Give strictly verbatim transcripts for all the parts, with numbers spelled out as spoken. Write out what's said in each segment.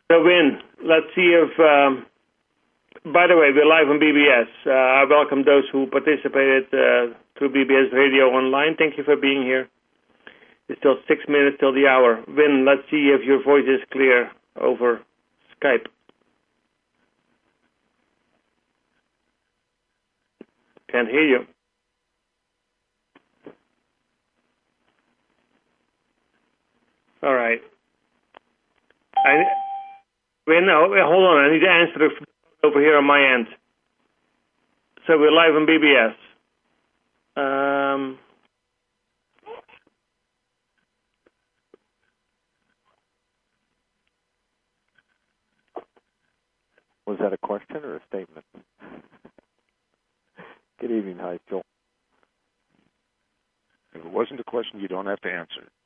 So, Win, let's see if, um, by the way, we're live on B B S. Uh, I welcome those who participated uh, through B B S Radio Online. Thank you for being here. It's still six minutes till the hour. Win, let's see if your voice is clear over Skype. Can't hear you. All right. I, wait, no, hold on. I need to answer the over here on my end. So we're live on B B S. Um, Was that a question or a statement? Good evening, hi, Joel. If it wasn't a question, you don't have to answer it.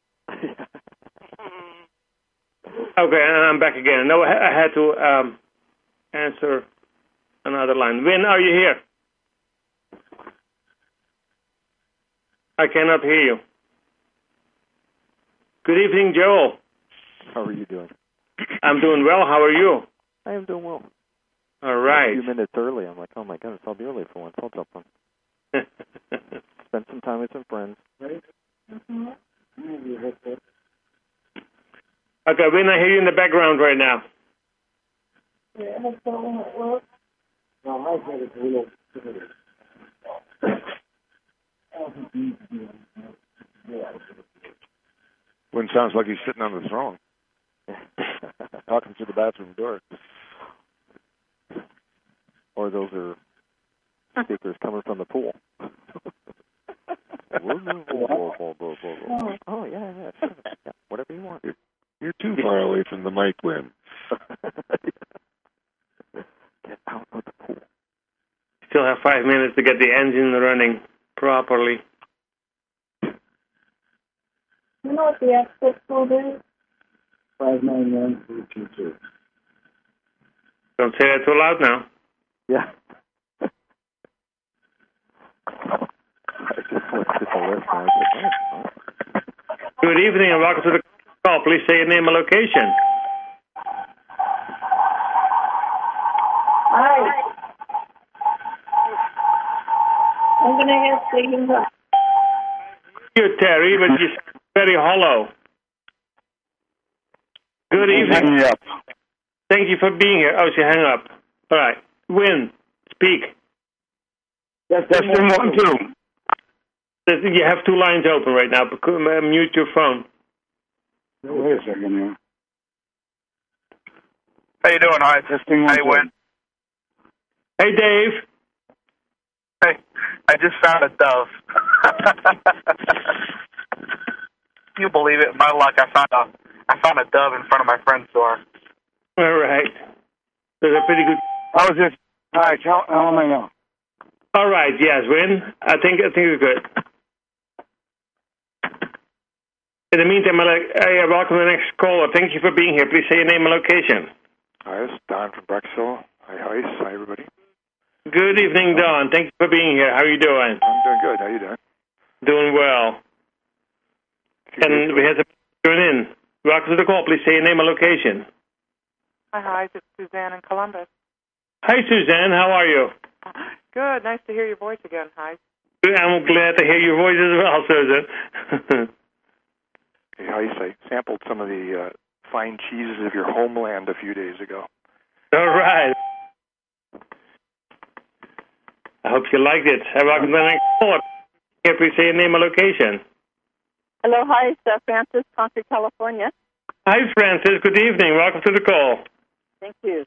Okay, and I'm back again. No, I had to um, answer another line. Win, are you here? I cannot hear you. Good evening, Joel. How are you doing? I'm doing well. How are you? I am doing well. All right. A few minutes early, I'm like, oh my goodness, I'll be early for once. I'll jump on. Spend some time with some friends. Okay, Win, I hear you in the background right now. Win sounds like he's sitting on the throne. Talking through the bathroom door. Or those are speakers coming from the pool. Oh, yeah, yeah, sure. Yeah, whatever you want. You're, you're too far away from the mic, Win. Get out of the pool. Still have five minutes to get the engine running properly. You know what the access code is? five nine one three two two. Don't say that too loud now. Yeah. I just looked at the list and I was like, oh. Good evening and welcome to the call. Please say your name and location. Hi. I'm going to have to up. You're Terry, but you're very hollow. Good evening. Hang up. Thank you for being here. Oh, she hung up. All right. Win. Speak. Yes, testing one, two. You have two lines open right now. Mute your phone. Wait a second here. How you doing? Hi. Testing one, Hey, two. Win. Hey, Dave. Hey, I just found a dove. Can you believe it? My luck, I found a, I found a dove in front of my friend's door. All right. Those are pretty good. How is this? All right, tell, how am I now? All right. Yes, Win. I think I think it's good. In the meantime, I like, I welcome the next caller. Thank you for being here. Please say your name and location. Hi, it's Don from Brexville. Hi, hi, hi, everybody. Good evening, Don. Thank you for being here. How are you doing? I'm doing good. How you doing? Doing well. And we have to tune in. Welcome to the call. Please say your name and location. Hi, hi. It's Suzanne in Columbus. Hi, Suzanne. How are you? Good. Nice to hear your voice again. Hi. I'm glad to hear your voice as well, Susan. Hey, hi, I sampled some of the uh, fine cheeses of your homeland a few days ago. All right. I hope you liked it. Welcome to the next caller. Here, please say your name and location. Hello, hi, it's uh, Francis, Concord, California. Hi, Francis. Good evening. Welcome to the call. Thank you.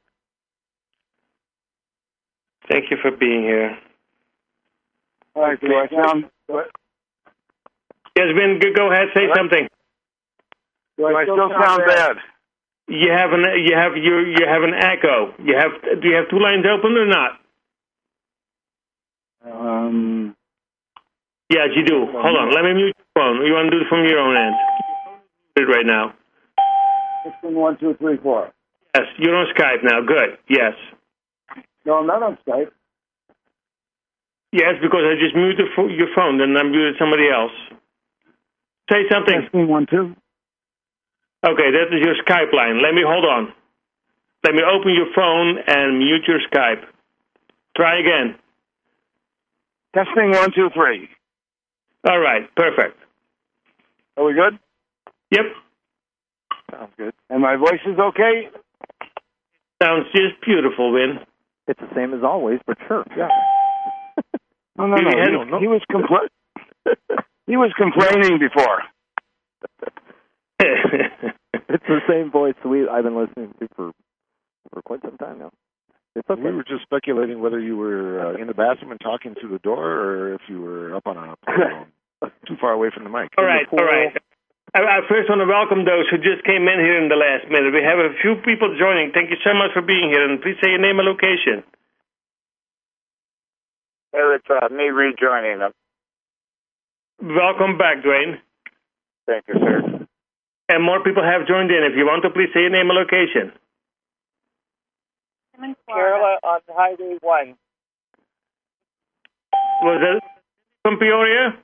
Thank you for being here. All right, do I sound... What? Yes, Vin, go ahead. Say What? something. Do I, Do I still, still sound bad? You have an you have you you have an echo. You have do you have two lines open or not? Um, Yes, you do. Hold on. Let me mute your phone. You want to do it from your own end? Do it right now. testing one, two, three, four. Yes, you're on Skype now. Good. Yes. No, I'm not on Skype. Yes, because I just muted fo- your phone, then I muted somebody else. Say something. Testing one, two. Okay, that is your Skype line. Let me hold on. Let me open your phone and mute your Skype. Try again. Testing one, two, three. All right, perfect. Are we good? Yep, Sounds good. And my voice is okay? sounds just beautiful, Win. It's the same as always, but sure, yeah. No, no, no. He had- He, he was compl- He was complaining before. It's the same voice we I've been listening to for for quite some time now. It's okay. We were just speculating whether you were uh, in the bathroom and talking through the door, or if you were up on a phone too far away from the mic. all right, all right. I, I first want to welcome those who just came in here in the last minute. We have a few people joining. Thank you so much for being here, and please say your name and location. Hey, it's uh, me rejoining them. Welcome back, Dwayne. Thank you, sir. And more people have joined in. If you want to, please say your name and location. Carolina on Highway one. Was that from Peoria?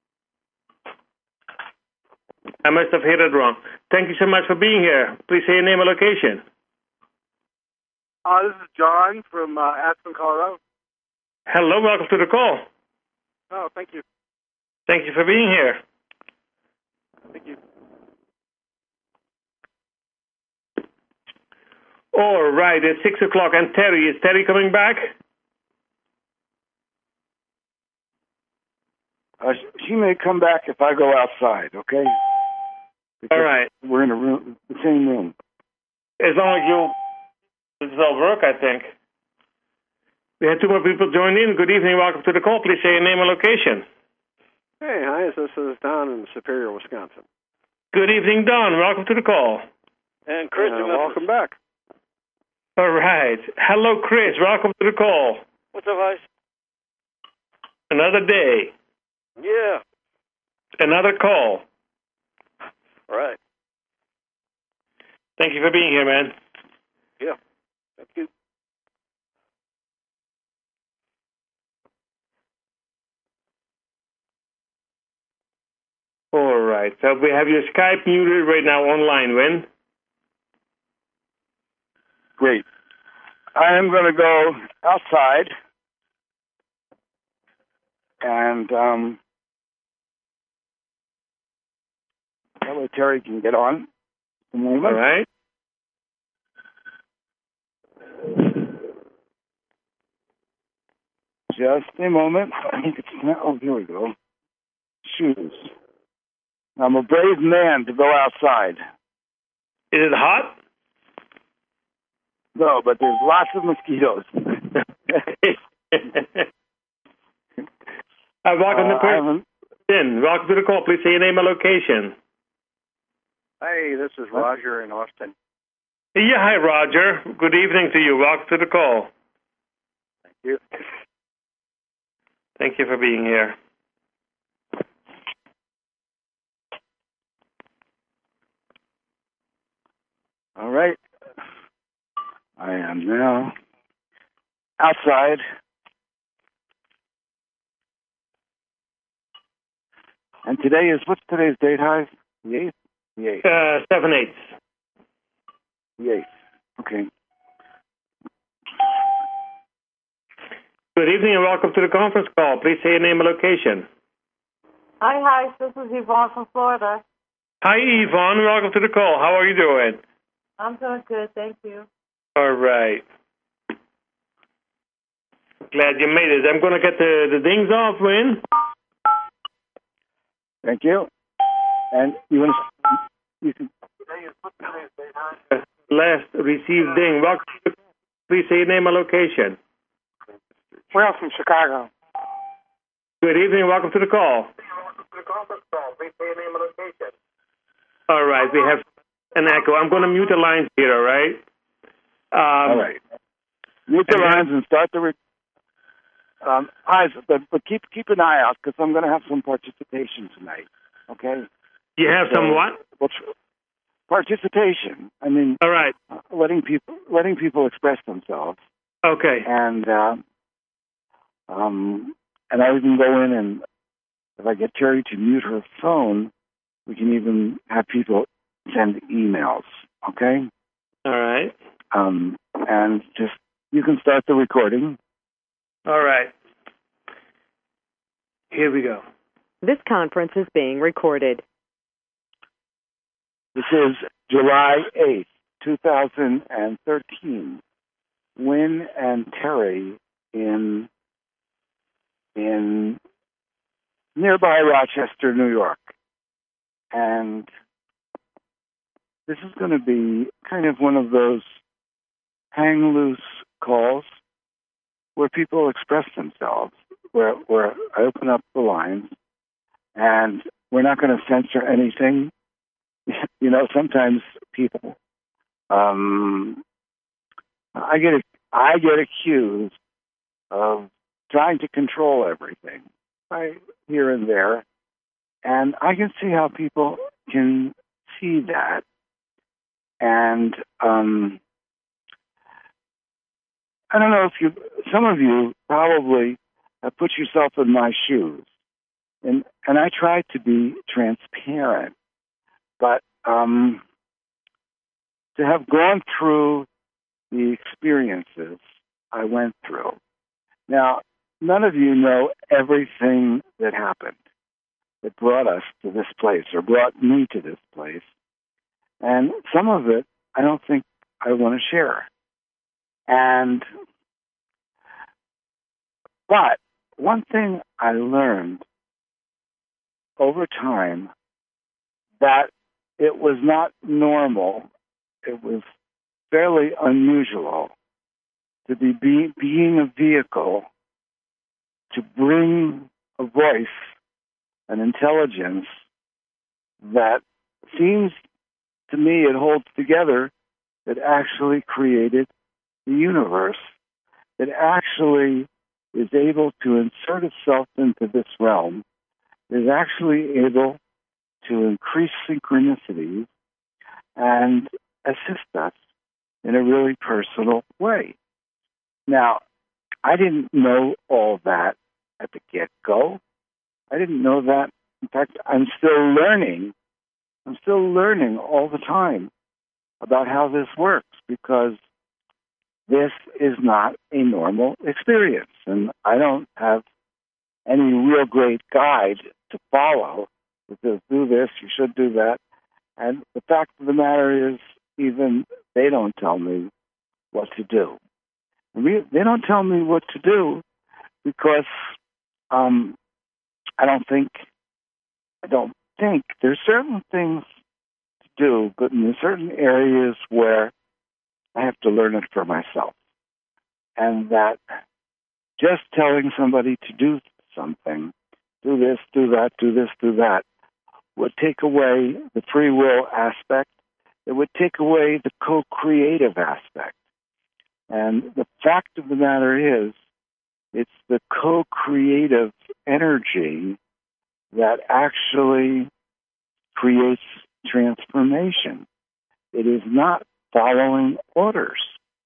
I must have heard it wrong. Thank you so much for being here. Please say your name and location. Uh, this is John from uh, Aspen, Colorado. Hello, welcome to the call. Oh, thank you. Thank you for being here. Thank you. All right, it's six o'clock, and Terry, is Terry coming back? Uh, she may come back if I go outside, okay? Because All right. We're in a room, the same room. As long as you... This will work, I think. We had two more people join in. Good evening, welcome to the call. Please say your name and location. Hey, hi, this is Don in Superior, Wisconsin. Good evening, Don. Welcome to the call. And Chris, uh, welcome back. All right. Hello, Chris. Welcome to the call. What's up, guys? Another day. Yeah. Another call. All right. Thank you for being here, man. Yeah. Thank you. All right. So we have your Skype muted right now online, Win. Great. I am going to go outside and um, that way Terry can get on. A moment. All right. Just a moment. I think it's not. Oh, here we go. Shoes. I'm a brave man to go outside. Is it hot? No, but there's lots of mosquitoes. I welcome Uh, the person in. Welcome to the call. Please say your name and location. Hey, this is Roger in Austin. Yeah, hi, Roger. Good evening to you. Welcome to the call. Thank you. Thank you for being here. All right. I am now outside. And today is, what's today's date, Hive? The eighth? The eighth. Uh, seven eighths. The eighth. Okay. Good evening and welcome to the conference call. Please say your name and location. Hi, hi. This is Yvonne from Florida. Hi, Yvonne. Welcome to the call. How are you doing? I'm doing good, thank you. All right. Glad you made it. I'm going to get the, the dings off, Win. Thank you. And you want to, you can, Last received ding. Welcome to the call. Please say your name and location. Well, from Chicago. Good evening. Welcome to the call. All right. We have an echo. I'm going to mute the lines here, all right? Um, all right. Mute the lines and start the. Re- um, Hive, but, but keep keep an eye out because I'm going to have some participation tonight. Okay. You have So, some what? What's participation? I mean, All right. uh, letting people letting people express themselves, Okay. and uh, um, and I can go in and if I get Terry to mute her phone, we can even have people send emails. Okay. All right. um, and just you can start the recording. All right. Here we go. This conference is being recorded. This is July eighth, two thousand thirteen. Wynn and Terry in in nearby Rochester, New York. And this is going to be kind of one of those hang loose calls where people express themselves, where, where I open up the lines, and we're not going to censor anything. You know, sometimes people, um, I get I get accused of trying to control everything, right, here and there, and I can see how people can see that, and um, I don't know if you, some of you probably have put yourself in my shoes, and and I try to be transparent, but um, to have gone through the experiences I went through. Now, none of you know everything that happened that brought us to this place or brought me to this place. And some of it I don't think I want to share. And, but one thing I learned over time, that it was not normal, it was fairly unusual to be, be being a vehicle to bring a voice, an intelligence that seems to me it holds together, that actually created the universe, that actually is able to insert itself into this realm, is actually able to increase synchronicities and assist us in a really personal way. Now, I didn't know all that at the get-go. I didn't know that. In fact, I'm still learning. I'm still learning all the time about how this works, because this is not a normal experience. And I don't have any real great guide to follow that says, do this, you should do that. And the fact of the matter is, even they don't tell me what to do. They don't tell me what to do because um, I don't think, I don't think there's certain things to do, but in certain areas where I have to learn it for myself. And that just telling somebody to do something, do this, do that, do this, do that, would take away the free will aspect. It would take away the co-creative aspect. And the fact of the matter is, it's the co-creative energy that actually creates transformation. It is not following orders.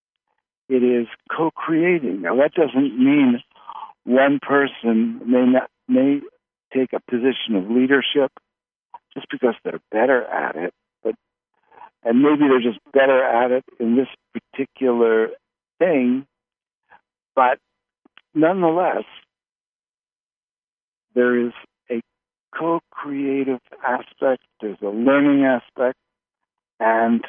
It is co-creating. Now, that doesn't mean one person may not may take a position of leadership just because they're better at it, but and maybe they're just better at it in this particular thing, but nonetheless, there is a co-creative aspect, there's a learning aspect, and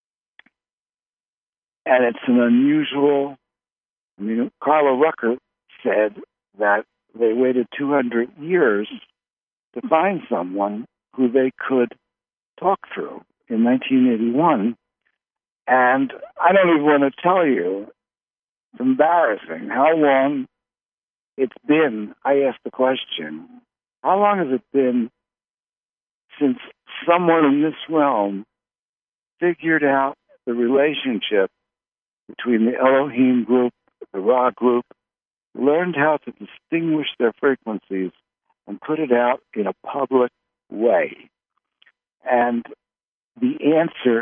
and it's an unusual, I mean, Carla Rucker said that they waited two hundred years to find someone who they could talk through in nineteen eighty-one. And I don't even want to tell you, it's embarrassing how long it's been. I asked the question, how long has it been since someone in this realm figured out the relationship between the Elohim group, the Ra group, learned how to distinguish their frequencies and put it out in a public way? And the answer,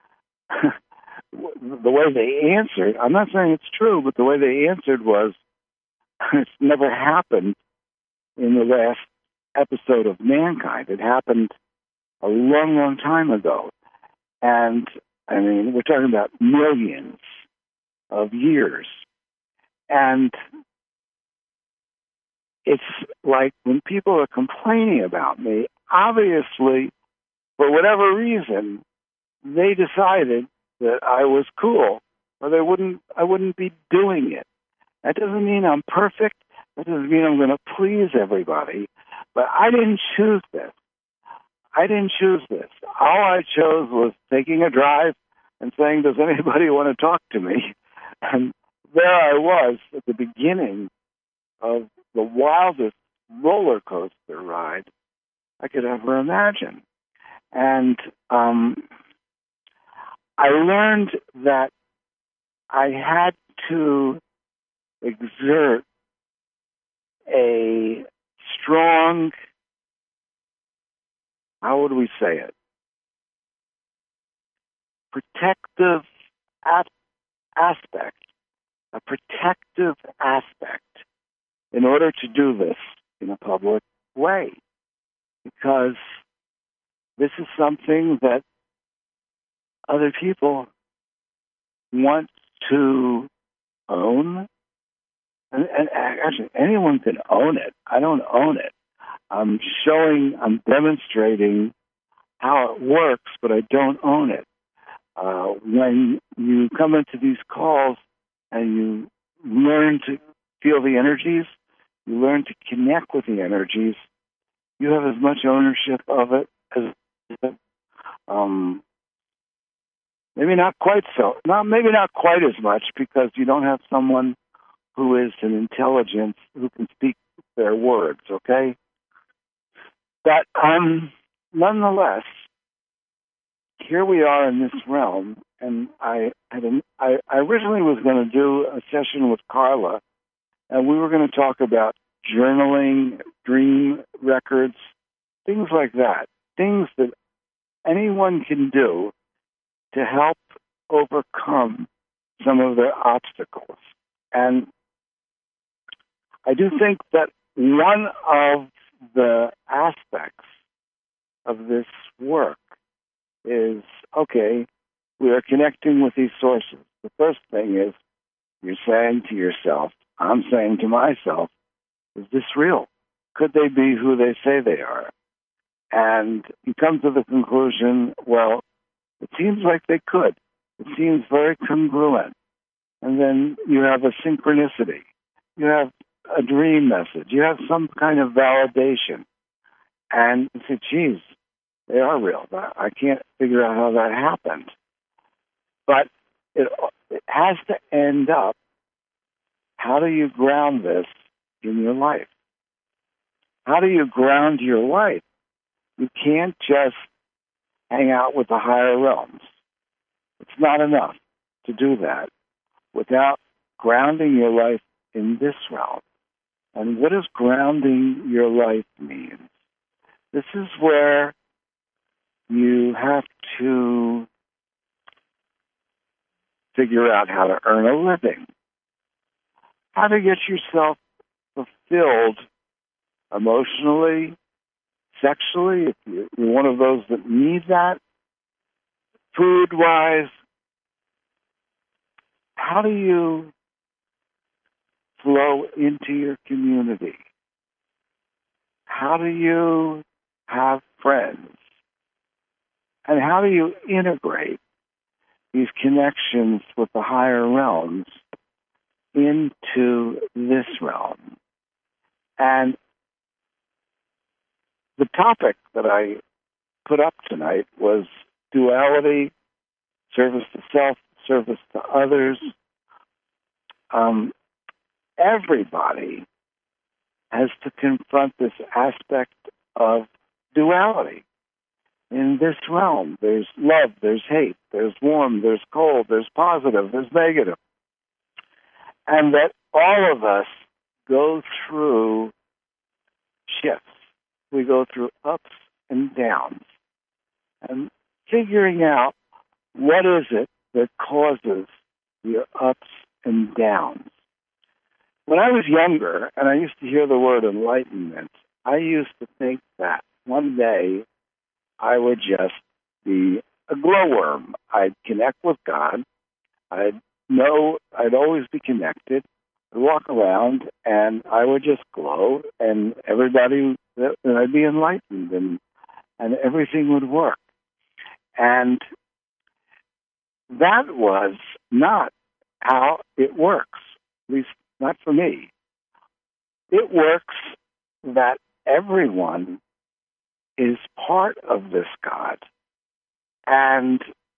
the way they answered, I'm not saying it's true, but the way they answered was, it's never happened in the last episode of Mankind. It happened a long, long time ago. And I mean, we're talking about millions of years. And it's like when people are complaining about me, obviously, for whatever reason, they decided that I was cool, or they wouldn't, I wouldn't be doing it. That doesn't mean I'm perfect. That doesn't mean I'm going to please everybody. But I didn't choose this. I didn't choose this. All I chose was taking a drive and saying, does anybody want to talk to me? And there I was at the beginning of the wildest roller coaster ride I could ever imagine. And um, I learned that I had to exert a strong, how would we say it, protective ap- aspect, a protective aspect in order to do this in a public way. Because this is something that other people want to own. And, and actually, anyone can own it. I don't own it. I'm showing, I'm demonstrating how it works, but I don't own it. Uh, when you come into these calls and you learn to feel the energies, you learn to connect with the energies, you have as much ownership of it as, um, maybe not quite so, not maybe not quite as much, because you don't have someone who is an intelligence who can speak their words, okay? But um, nonetheless, here we are in this realm, and I had an, I, I originally was going to do a session with Carla, and we were going to talk about journaling, dream records, things like that, things that anyone can do to help overcome some of their obstacles. And I do think that one of the aspects of this work is, okay, we are connecting with these sources. The first thing is you're saying to yourself, I'm saying to myself, is this real? Could they be who they say they are? And you come to the conclusion, well, it seems like they could. It seems very congruent. And then you have a synchronicity. You have a dream message. You have some kind of validation. And you say, geez, they are real. I can't figure out how that happened. But it, it has to end up, how do you ground this in your life? How do you ground your life? You can't just hang out with the higher realms. It's not enough to do that without grounding your life in this realm. And what does grounding your life mean? This is where you have to figure out how to earn a living, how to get yourself fulfilled emotionally, sexually, if you're one of those that need that, food-wise. How do you flow into your community? How do you have friends? And how do you integrate these connections with the higher realms into this realm? And the topic that I put up tonight was duality, service to self, service to others. Um, everybody has to confront this aspect of duality. In this realm, there's love, there's hate, there's warm, there's cold, there's positive, there's negative. And that all of us go through shifts. We go through ups and downs. And figuring out what is it that causes your ups and downs. When I was younger, and I used to hear the word enlightenment, I used to think that one day I would just be a glowworm. I'd connect with God. I'd know I'd always be connected. I'd walk around and I would just glow, and everybody, and I'd be enlightened, and and everything would work. And that was not how it works, at least not for me. It works that everyone is part of this God. And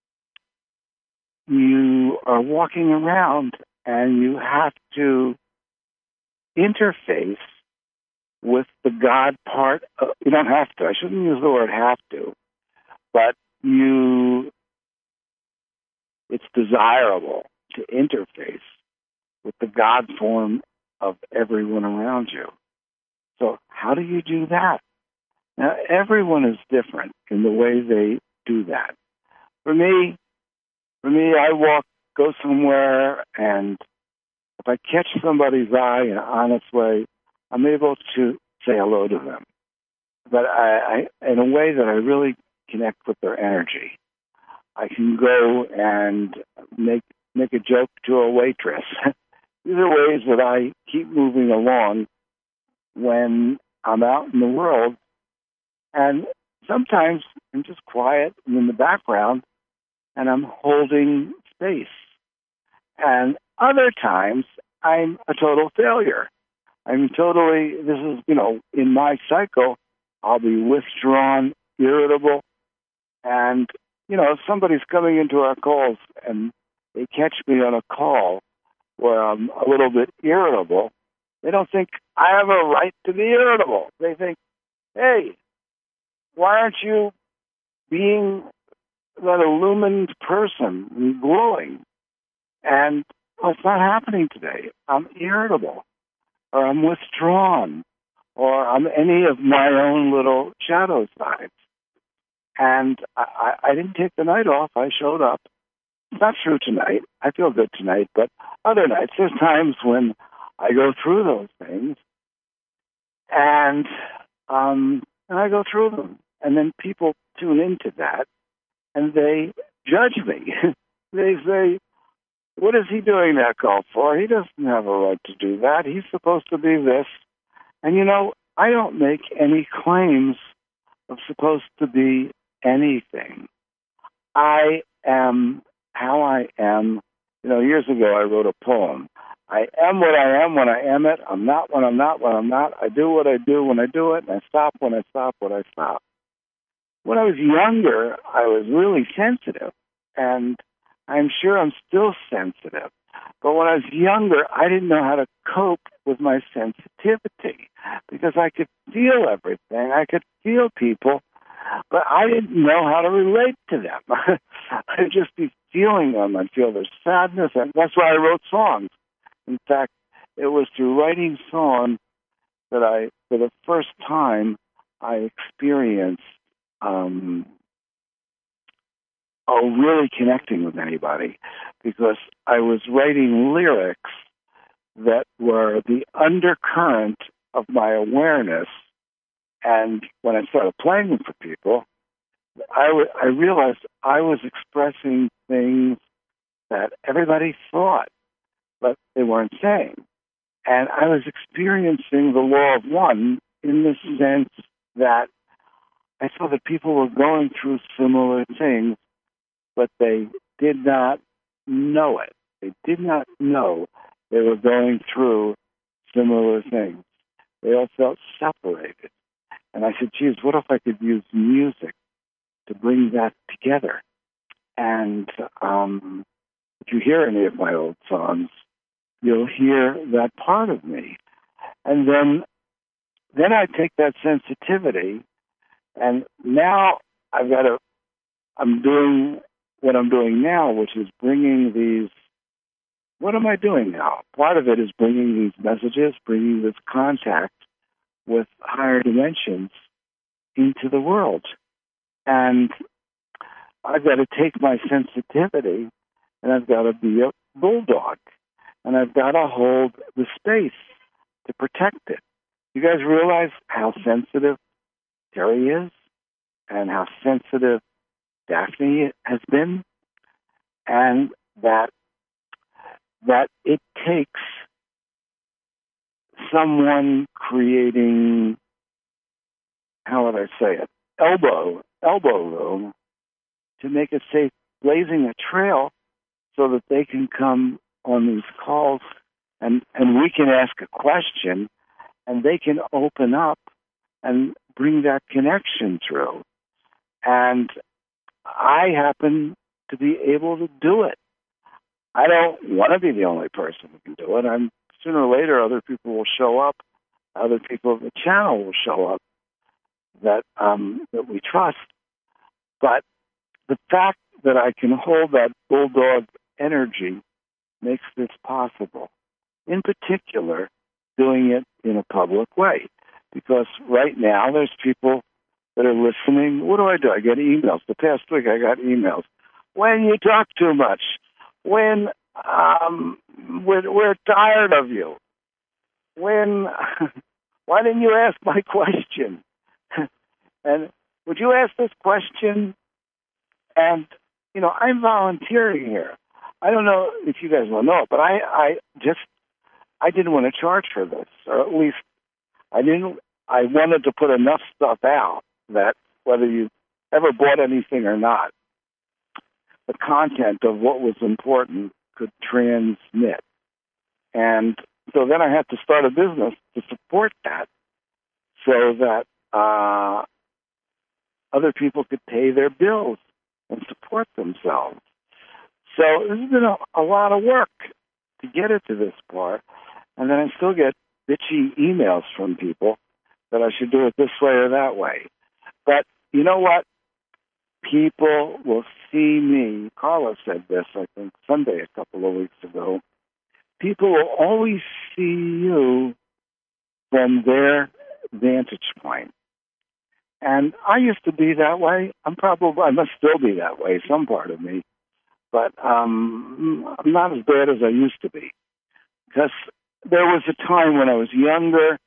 you are walking around and you have to interface with the God part. Of, you don't have to. I shouldn't use the word have to. But you, it's desirable to interface with the God form of everyone around you. So how do you do that? Now, everyone is different in the way they do that. For me, for me, I walk, go somewhere, and if I catch somebody's eye in an honest way, I'm able to say hello to them. But I, I, in a way that I really connect with their energy. I can go and make make a joke to a waitress. These are ways that I keep moving along when I'm out in the world. And sometimes I'm just quiet and in the background, and I'm holding space. And other times, I'm a total failure. I'm totally, this is, you know, in my cycle, I'll be withdrawn, irritable. And, you know, if somebody's coming into our calls and they catch me on a call where I'm a little bit irritable, they don't think I have a right to be irritable. They think, hey, why aren't you being that illumined person and glowing? And well, it's not happening today. I'm irritable, or I'm withdrawn, or I'm any of my own little shadow sides. And I, I didn't take the night off. I showed up. It's not true tonight. I feel good tonight, but other nights, there's times when I go through those things, and um, and I go through them. And then people tune into that, and they judge me. They say, what is he doing that call for? He doesn't have a right to do that. He's supposed to be this. And, you know, I don't make any claims of supposed to be anything. I am how I am. You know, years ago I wrote a poem. I am what I am when I am it. I'm not when I'm not when I'm not. I do what I do when I do it, and I stop when I stop when I stop. When I was younger, I was really sensitive, and I'm sure I'm still sensitive. But when I was younger, I didn't know how to cope with my sensitivity because I could feel everything. I could feel people, but I didn't know how to relate to them. I'd just be feeling them. I'd feel their sadness, and that's why I wrote songs. In fact, it was through writing songs that I, for the first time, I experienced um, oh, really connecting with anybody, because I was writing lyrics that were the undercurrent of my awareness. And when I started playing them for people, I, w- I realized I was expressing things that everybody thought, but they weren't saying. And I was experiencing the law of one in the sense that I saw that people were going through similar things, but they did not know it. They did not know they were going through similar things. They all felt separated. And I said, geez, what if I could use music to bring that together? And um, if you hear any of my old songs, you'll hear that part of me. And then, then I take that sensitivity, and now I've got to, I'm doing what I'm doing now, which is bringing these, what am I doing now? Part of it is bringing these messages, bringing this contact with higher dimensions into the world. And I've got to take my sensitivity, and I've got to be a bulldog, and I've got to hold the space to protect it. You guys realize how sensitive Terry is, and how sensitive Daphne has been, and that that it takes someone creating, how would I say it, elbow, elbow room to make it safe, blazing a trail so that they can come on these calls and, and we can ask a question and they can open up and bring that connection through. And I happen to be able to do it. I don't want to be the only person who can do it. I'm sooner or later, other people will show up. Other people of the channel will show up that um, that we trust. But the fact that I can hold that bulldog energy makes this possible. In particular, doing it in a public way. Because right now, there's people that are listening. What do I do? I get emails. The past week, I got emails. When you talk too much. When um, we're, we're tired of you. When, why didn't you ask my question? And would you ask this question? And, you know, I'm volunteering here. I don't know if you guys will know it, but I, I just, I didn't want to charge for this, or at least I didn't, I wanted to put enough stuff out that whether you ever bought anything or not, the content of what was important could transmit. And so then I had to start a business to support that so that uh, other people could pay their bills and support themselves. So this has been a, a lot of work to get it to this part. And then I still get bitchy emails from people that I should do it this way or that way. But you know what? People will see me. Carla said this, I think, Sunday a couple of weeks ago. People will always see you from their vantage point. And I used to be that way. I'm probably, I must still be that way, some part of me. But um, I'm not as bad as I used to be. Because there was a time when I was younger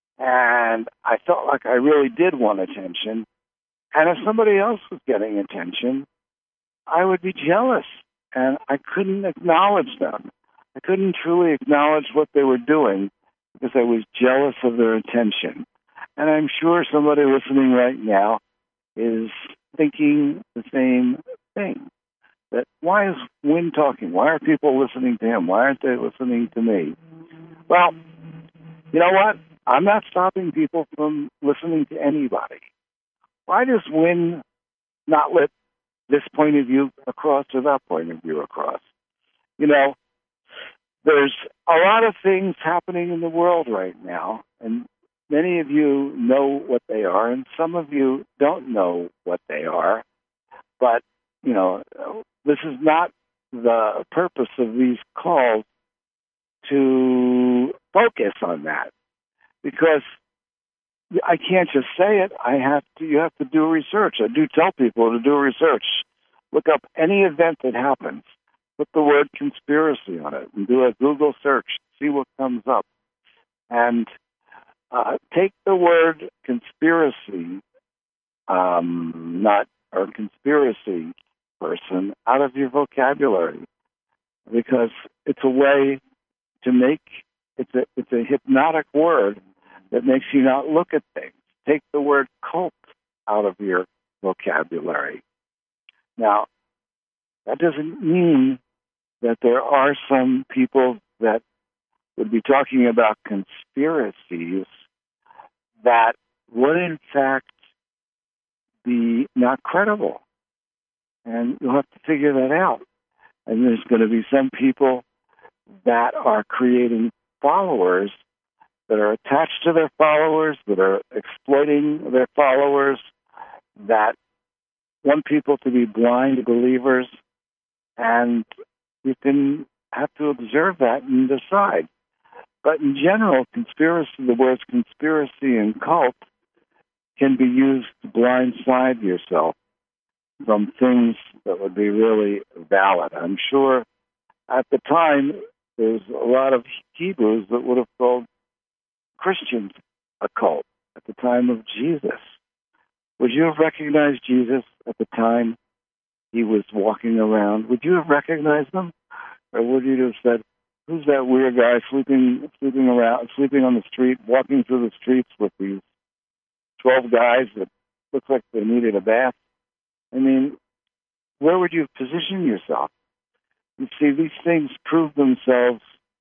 and I felt like I really did want attention. And if somebody else was getting attention, I would be jealous, and I couldn't acknowledge them. I couldn't truly acknowledge what they were doing because I was jealous of their attention. And I'm sure somebody listening right now is thinking the same thing. That why is Win talking? Why are people listening to him? Why aren't they listening to me? Well, you know what? I'm not stopping people from listening to anybody. Why does Win not let this point of view across or that point of view across? You know, there's a lot of things happening in the world right now, and many of you know what they are, and some of you don't know what they are. But, you know, this is not the purpose of these calls to focus on that, because I can't just say it. I have to. You have to do research. I do tell people to do research. Look up any event that happens. Put the word conspiracy on it and do a Google search. See what comes up. And uh, take the word conspiracy, um, not or conspiracy person, out of your vocabulary, because it's a way to make it's a it's a hypnotic word that makes you not look at things. Take the word cult out of your vocabulary. Now, that doesn't mean that there are some people that would be talking about conspiracies that would, in fact, be not credible. And you'll have to figure that out. And there's going to be some people that are creating followers that are attached to their followers, that are exploiting their followers, that want people to be blind believers, and you can have to observe that and decide. But in general, conspiracy, the words conspiracy and cult can be used to blindside yourself from things that would be really valid. I'm sure at the time there's a lot of Hebrews that would have called Christians a cult at the time of Jesus. Would you have recognized Jesus at the time he was walking around, would you have recognized him? Or would you have said, who's that weird guy sleeping sleeping around, sleeping on the street, walking through the streets with these twelve guys that look like they needed a bath? I mean, where would you position yourself? You see, these things prove themselves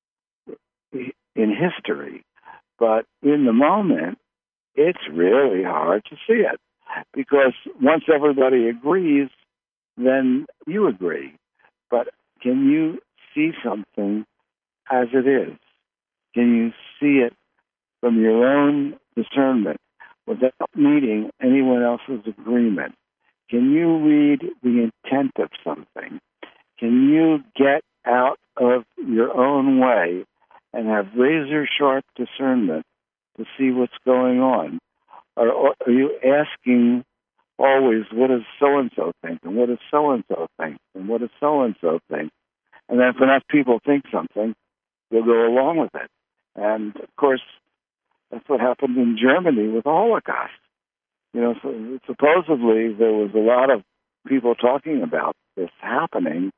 in history, but in the moment, it's really hard to see it, because once everybody agrees, then you agree. But can you see something as it is? Can you see it from your own discernment without needing anyone else's agreement? Can you read the intent of something? Can you get out of your own way and have razor-sharp discernment to see what's going on? Or, or are you asking always, what does so-and-so think? And what does so-and-so think? And what does so-and-so think? And then if enough people think something, you'll go along with it. And, of course, that's what happened in Germany with the Holocaust. You know, so supposedly there was a lot of people talking about this happening,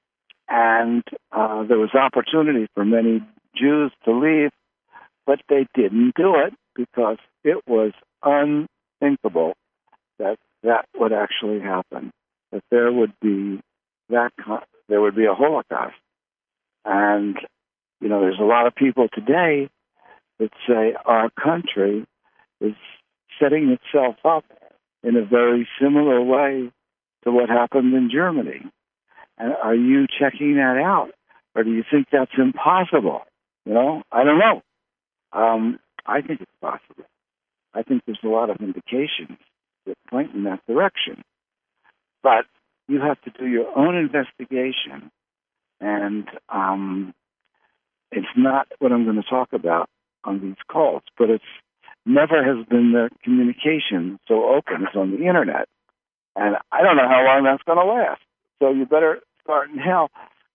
and uh, there was opportunity for many Jews to leave, but they didn't do it because it was unthinkable that that would actually happen, that there would be that there would be a Holocaust. And, you know, there's a lot of people today that say our country is setting itself up in a very similar way to what happened in Germany. And are you checking that out? Or do you think that's impossible? You know, I don't know. Um, I think it's possible. I think there's a lot of indications that point in that direction. But you have to do your own investigation. And um, it's not what I'm going to talk about on these calls, but it's never has been the communication so open as on the Internet. And I don't know how long that's going to last. So you better start now.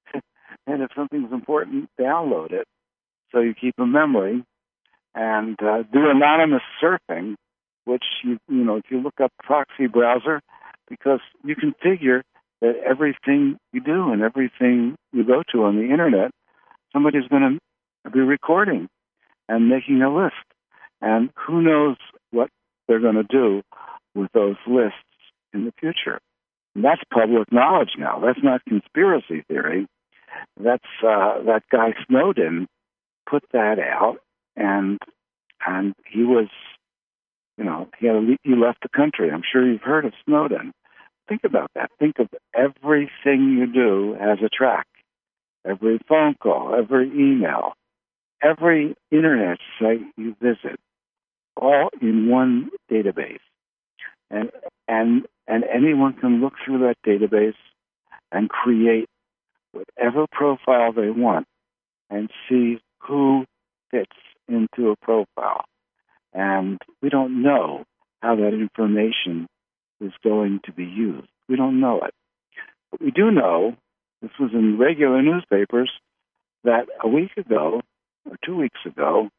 And if something's important, download it so you keep a memory. And uh, do anonymous surfing, which, you, you know, if you look up proxy browser, because you can figure that everything you do and everything you go to on the Internet, somebody's going to be recording and making a list. And who knows what they're going to do with those lists in the future. And that's public knowledge now. That's not conspiracy theory. That's uh, that guy Snowden put that out, and and he was, you know, he, had a, he left the country. I'm sure you've heard of Snowden. Think about that. Think of everything you do as a track. Every phone call, every email, every Internet site you visit, all in one database. And and and anyone can look through that database and create whatever profile they want and see who fits into a profile. And we don't know how that information is going to be used. We don't know it. But we do know, this was in regular newspapers, that a week ago, or two weeks ago,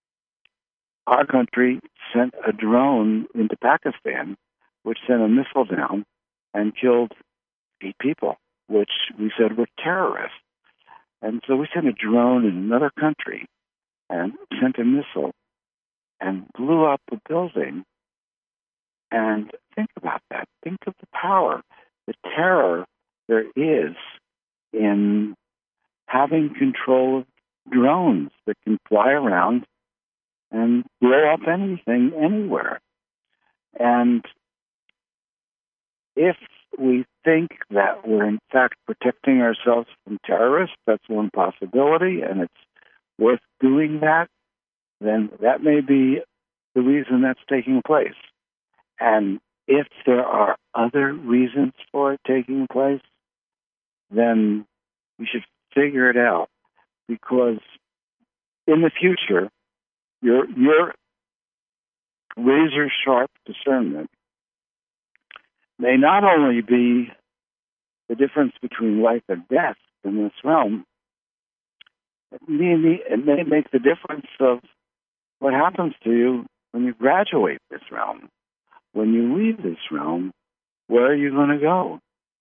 our country sent a drone into Pakistan, which sent a missile down and killed eight people, which we said were terrorists. And so we sent a drone in another country and sent a missile and blew up a building. And think about that. Think of the power, the terror there is in having control of drones that can fly around and blow up anything, anywhere. And if we think that we're in fact protecting ourselves from terrorists, that's one possibility, and it's worth doing that, then that may be the reason that's taking place. And if there are other reasons for it taking place, then we should figure it out, because in the future, your your razor-sharp discernment may not only be the difference between life and death in this realm, it may, it may make the difference of what happens to you when you graduate this realm. When you leave this realm, where are you going to go?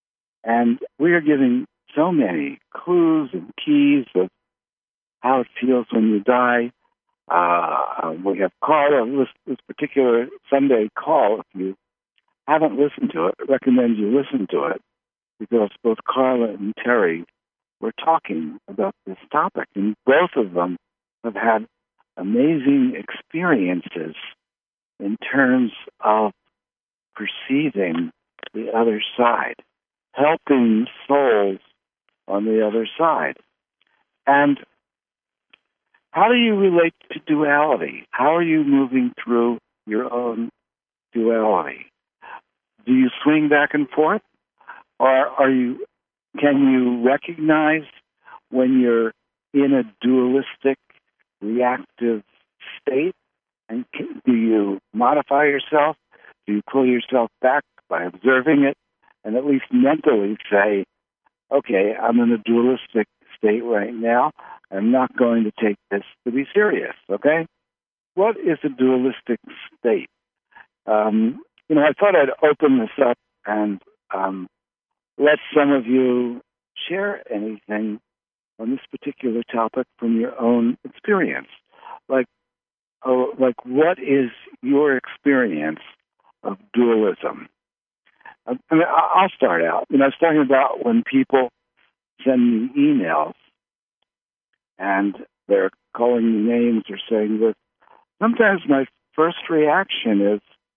And we are giving so many clues and keys of how it feels when you die. Uh, we have Carla, this, this particular Sunday call. If you haven't listened to it, I recommend you listen to it, because both Carla and Terry were talking about this topic, and both of them have had amazing experiences in terms of perceiving the other side, helping souls on the other side. And how do you relate to duality? How are you moving through your own duality? Do you swing back and forth? Or are you, can you recognize when you're in a dualistic, reactive state? And can, do you modify yourself? Do you pull yourself back by observing it and at least mentally say, okay, I'm in a dualistic state right now. I'm not going to take this to be serious, okay? What is a dualistic state? Um, you know, I thought I'd open this up and um, let some of you share anything on this particular topic from your own experience. Like, oh, like what is your experience of dualism? I mean, I'll start out. You know, I was talking about when people send me emails and they're calling me names or saying this. Sometimes my first reaction is,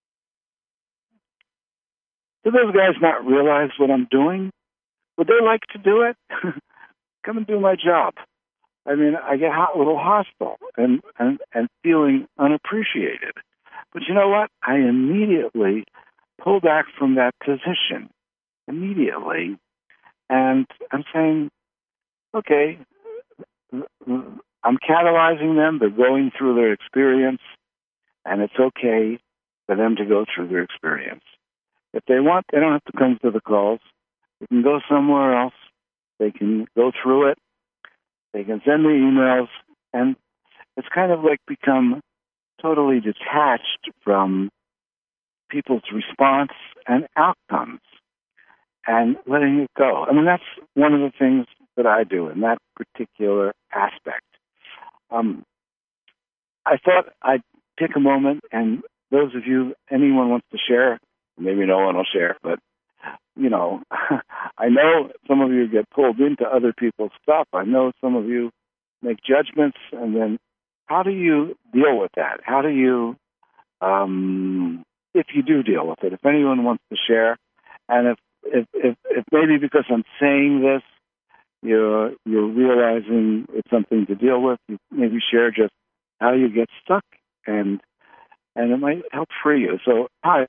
do those guys not realize what I'm doing? Would they like to do it? Come and do my job. I mean, I get a little hostile and, and, and feeling unappreciated. But you know what? I immediately pull back from that position. Immediately. And I'm saying, okay, I'm catalyzing them. They're going through their experience, and it's okay for them to go through their experience. If they want, they don't have to come to the calls. They can go somewhere else. They can go through it. They can send me emails, and it's kind of like become totally detached from people's response and outcomes and letting it go. I mean, that's one of the things that I do in that particular aspect. Um, I thought I'd take a moment, and those of you, anyone wants to share, maybe no one will share, but, you know, I know some of you get pulled into other people's stuff. I know some of you make judgments, and then how do you deal with that? How do you, um, if you do deal with it, if anyone wants to share, and if, if, if, if maybe because I'm saying this, you're, you're realizing it's something to deal with, you maybe share just how you get stuck, and and it might help free you. So, hi.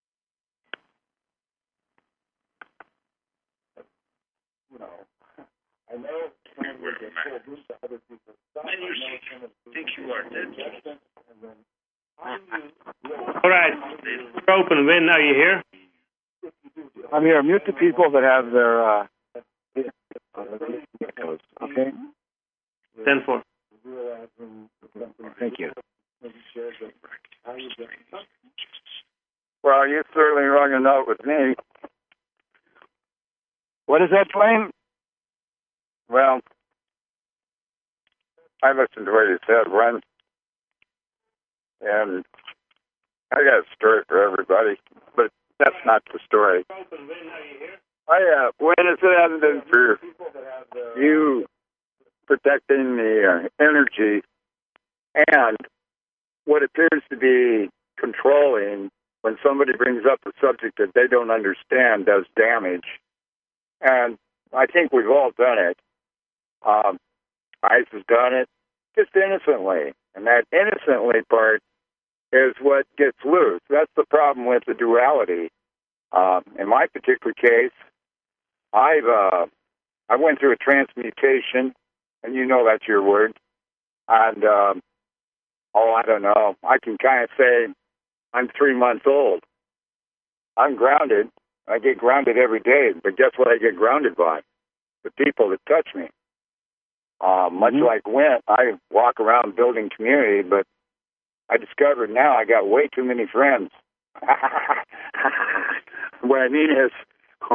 You know, I know some of you get pulled into other people's stuff. When you think you are dead. All right. We're open. Win, are you here? I'm here. Mute the people that have their... Uh, okay? ten four. Thank you. Well, you certainly rung a note with me. What is that, Dwayne? Well, I listened to what you said, Wen, and I got a story for everybody, but that's not the story. I, uh, Wen, if it hadn't been for you protecting the uh, energy and what appears to be controlling when somebody brings up a subject that they don't understand does damage. And I think we've all done it. Um, Ice has done it just innocently. And that innocently part is what gets loose. That's the problem with the duality. Um, in my particular case, I've uh, I went through a transmutation, and you know that's your word. And, um, oh, I don't know. I can kind of say I'm three months old. I'm grounded. I get grounded every day, but guess what I get grounded by? The people that touch me. Uh, much mm-hmm. like when I walk around building community, but I discovered now I got way too many friends. What I mean is,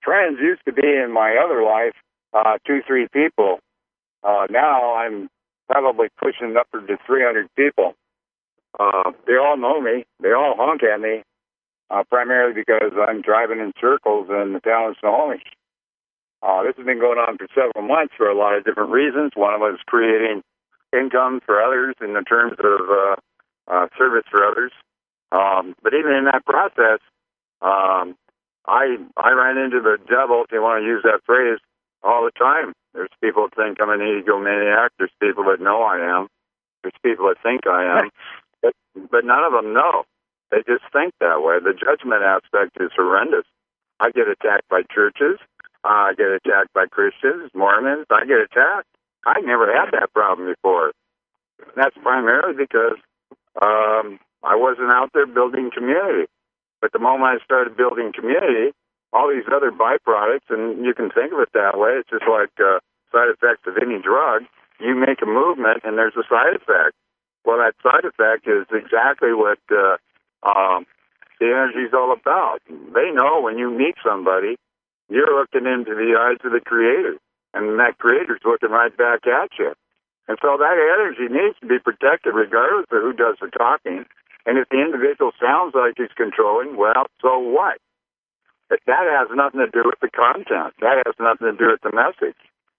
friends used to be in my other life uh, two, three people. Uh, now I'm probably pushing upward to three hundred people. Uh, they all know me. They all honk at me, uh, primarily because I'm driving in circles in the town of Snohomish. Uh, this has been going on for several months for a lot of different reasons. One of them is creating income for others in the terms of uh, uh, service for others. Um, but even in that process, um, I I ran into the devil, if you want to use that phrase, all the time. There's people that think I'm an egomaniac. There's people that know I am. There's people that think I am. but, but none of them know. They just think that way. The judgment aspect is horrendous. I get attacked by churches. I get attacked by Christians, Mormons. I get attacked. I never had that problem before. That's primarily because um, I wasn't out there building community. But the moment I started building community, all these other byproducts, and you can think of it that way, it's just like uh, side effects of any drug. You make a movement, and there's a side effect. Well, that side effect is exactly what uh, um, the energy is all about. They know when you meet somebody, you're looking into the eyes of the Creator, and that Creator's looking right back at you. And so that energy needs to be protected regardless of who does the talking. And if the individual sounds like he's controlling, well, so what? But that has nothing to do with the content. That has nothing to do with the message.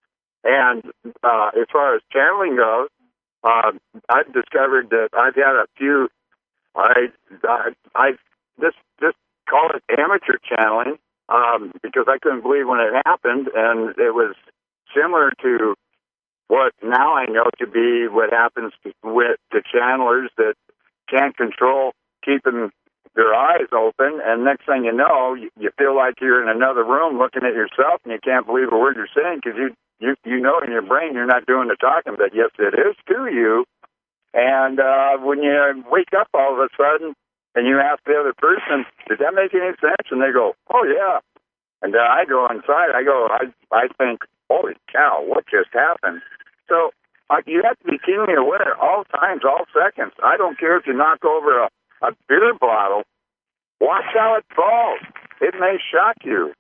And uh, as far as channeling goes, uh, I've discovered that I've had a few, I, I, I just, just call it amateur channeling, um, because I couldn't believe when it happened, and it was similar to what now I know to be what happens to, with the channelers that can't control keeping their eyes open, and next thing you know, you, you feel like you're in another room looking at yourself, and you can't believe a word you're saying because you, you you know in your brain you're not doing the talking, but yes, it is to you. And uh, when you wake up all of a sudden and you ask the other person, does that make any sense? And they go, oh, yeah. And then I go inside, I go, I, I think, holy cow, what just happened? So uh, you have to be keenly aware all times, all seconds. I don't care if you knock over a A beer bottle, watch how it falls. It may shock you.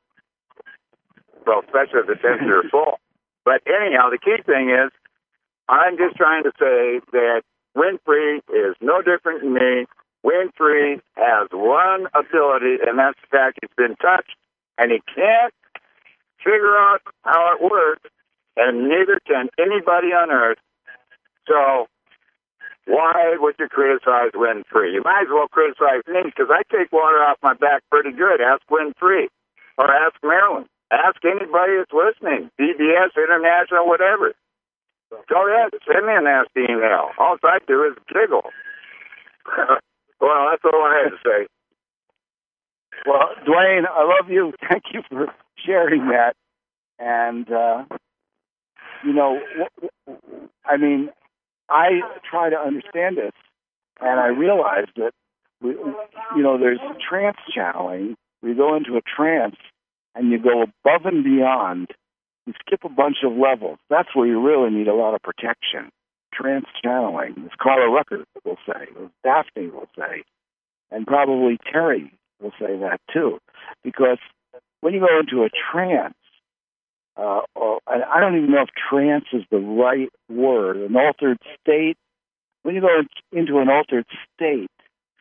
Well, especially if the sensors are full. But anyhow, the key thing is, I'm just trying to say that Winfrey is no different than me. Winfrey has one ability, and that's the fact he's been touched, and he can't figure out how it works, and neither can anybody on earth. So why would you criticize Winfrey? You might as well criticize me because I take water off my back pretty good. Ask Winfrey or ask Marilyn. Ask anybody that's listening, B B S, International, whatever. Go ahead, send me a nasty email. All I do is giggle. Well, that's all I had to say. Well, Dwayne, I love you. Thank you for sharing that. And, uh, you know, I mean, I try to understand this, and I realize that, we, you know, there's trance channeling. We go into a trance, and you go above and beyond. You skip a bunch of levels. That's where you really need a lot of protection. Trance channeling, as Carla Rucker will say, as Daphne will say, and probably Terry will say that too. Because when you go into a trance, Uh, or, I don't even know if trance is the right word, an altered state. When you go into an altered state,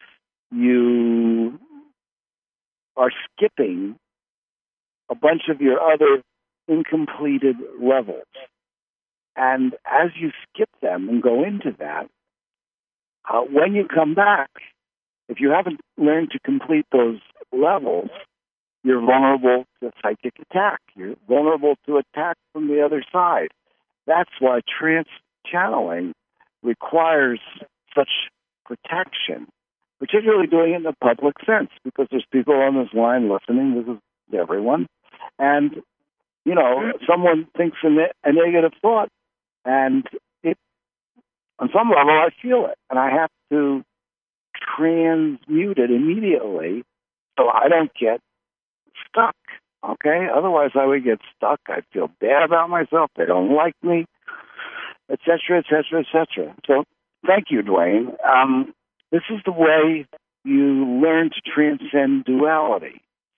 you are skipping a bunch of your other incompleted levels. And as you skip them and go into that, uh, when you come back, if you haven't learned to complete those levels, you're vulnerable to psychic attack. You're vulnerable to attack from the other side. That's why trance channeling requires such protection, particularly doing it in a public sense, because there's people on this line listening. This is everyone. And, you know, someone thinks a, ne- a negative thought, and it, on some level, I feel it. And I have to transmute it immediately so I don't get stuck, okay? Otherwise, I would get stuck. I'd feel bad about myself. They don't like me, et cetera, et cetera, et cetera. So thank you, Dwayne. Um, this is the way you learn to transcend duality.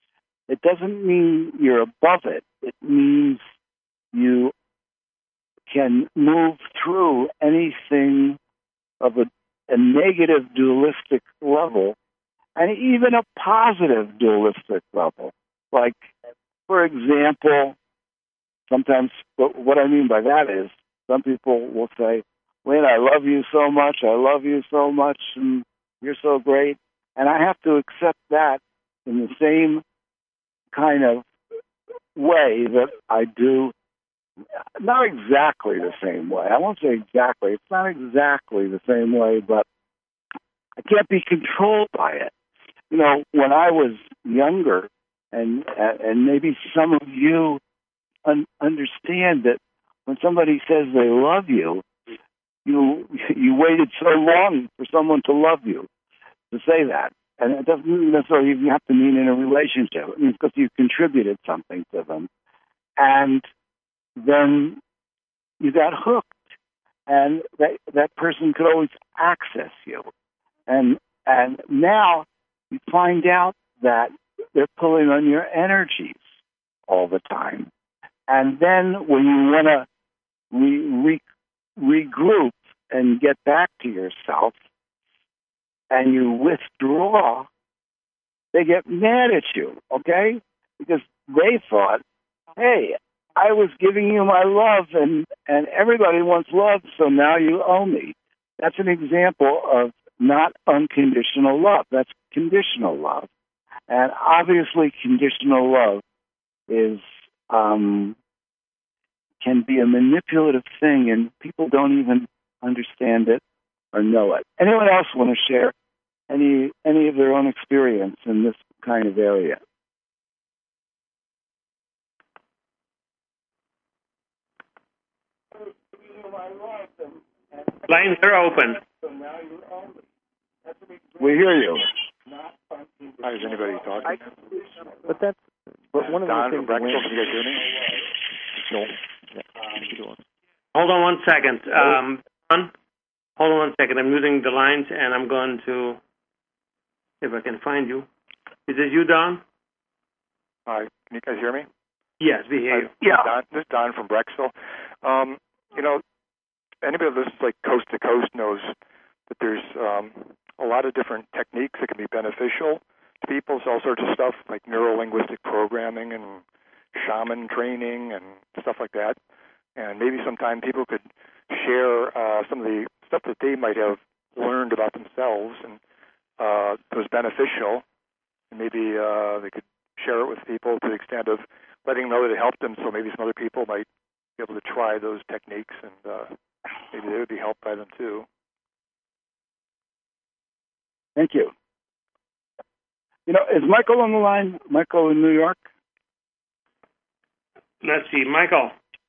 it doesn't mean you're above it. It means you can move through anything of a, a negative dualistic level and even a positive dualistic level. Like, for example, sometimes what I mean by that is some people will say, Lynn, I love you so much, I love you so much, and you're so great. And I have to accept that in the same kind of way that I do, not exactly the same way. I won't say exactly. It's not exactly the same way, but I can't be controlled by it. You know, when I was younger, and and maybe some of you un- understand that when somebody says they love you, you you waited so long for someone to love you, to say that. And it doesn't necessarily even have to mean in a relationship. It means because you contributed something to them. And then you got hooked. And that that person could always access you. And and now you find out that they're pulling on your energies all the time. And then when you want to re, re, regroup and get back to yourself and you withdraw, they get mad at you, okay? Because they thought, hey, I was giving you my love and, and everybody wants love, so now you owe me. That's an example of not unconditional love. That's conditional love. And obviously conditional love is um, can be a manipulative thing, and people don't even understand it or know it. Anyone else want to share any any of their own experience in this kind of area? Lines are open. We hear you. Hi, is anybody talking? But that's but one of the Don things. from Brexville, can you guys hear me? No. Yeah. Hold on one second. Um, Don, hold on one second. I'm using the lines, and I'm going to, if I can find you. Is this you, Don? Hi, can you guys hear me? Yes, we hear you. Yeah. Don, this is Don from Brexville. Um, you know, anybody that listens like coast to coast knows that there's um, a lot of different techniques that can be beneficial to people. It's all sorts of stuff like neuro-linguistic programming and shaman training and stuff like that. And maybe sometime people could share uh, some of the stuff that they might have learned about themselves and uh, that was beneficial. And maybe uh, they could share it with people to the extent of letting them know that it helped them, so maybe some other people might be able to try those techniques, and uh, maybe they would be helped by them too. Thank you. You know, is Michael on the line? Michael in New York? Let's see, Michael.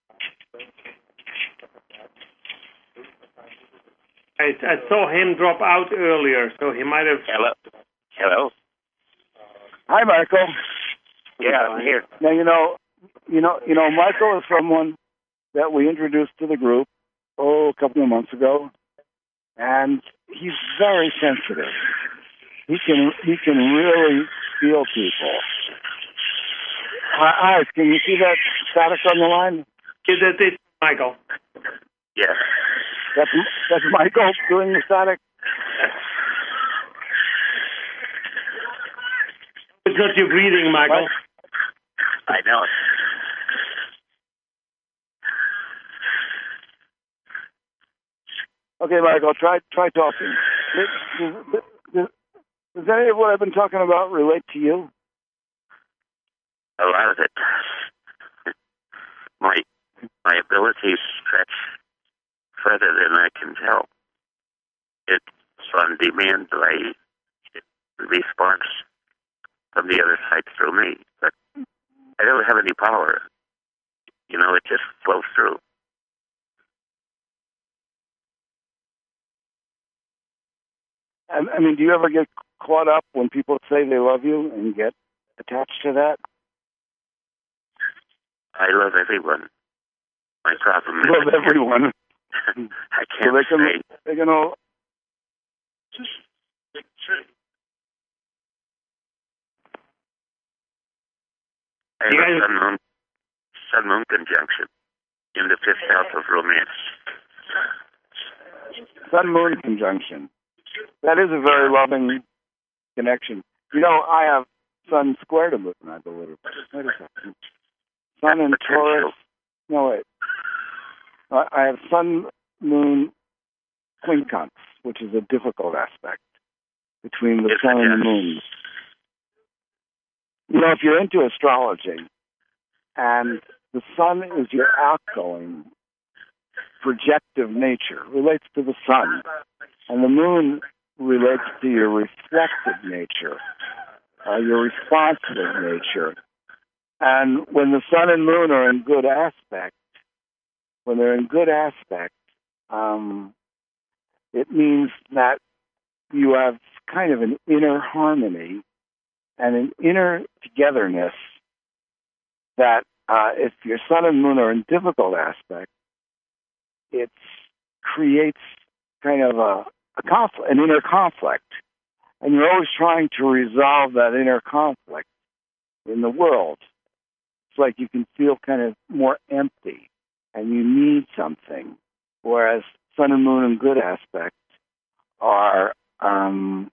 I, I saw him drop out earlier, so he might have... Hello. Hello. Hi, Michael. Yeah, I'm here. Now, you know, you know, you know, Michael is someone that we introduced to the group, oh, a couple of months ago, and he's very sensitive. He can, he can really feel people. Hi, hi, can you see that static on the line? Is that this, Michael? Yeah. That's, that's Michael doing the static? It's not your breathing, Michael. I know. Okay, Michael, try try talking. Does, does, does any of what I've been talking about relate to you? A lot of it. My my abilities stretch further than I can tell. It's on demand by response from the other side through me, but I don't have any power. You know, it just flows through. I mean, do you ever get caught up when people say they love you and get attached to that? I love everyone. My problem is... Love everyone. I can't so they can, say... they can all... I have a sun moon, sun moon conjunction in the fifth house of romance. Sun moon conjunction. That is a very loving connection. You know, I have sun square to moon, I believe. Wait a second. Sun and Taurus. No, wait. I have sun moon quincunx, which is a difficult aspect between the yes, sun and the moon. You know, if you're into astrology and the sun is your outgoing, projective nature, relates to the sun, and the moon relates to your reflective nature, uh, your responsive nature. And when the sun and moon are in good aspect, when they're in good aspect, um, it means that you have kind of an inner harmony and an inner togetherness that uh, if your sun and moon are in difficult aspect, it creates kind of a, a conflict, an inner conflict. And you're always trying to resolve that inner conflict in the world. It's like you can feel kind of more empty and you need something, whereas sun and moon in good aspect are um,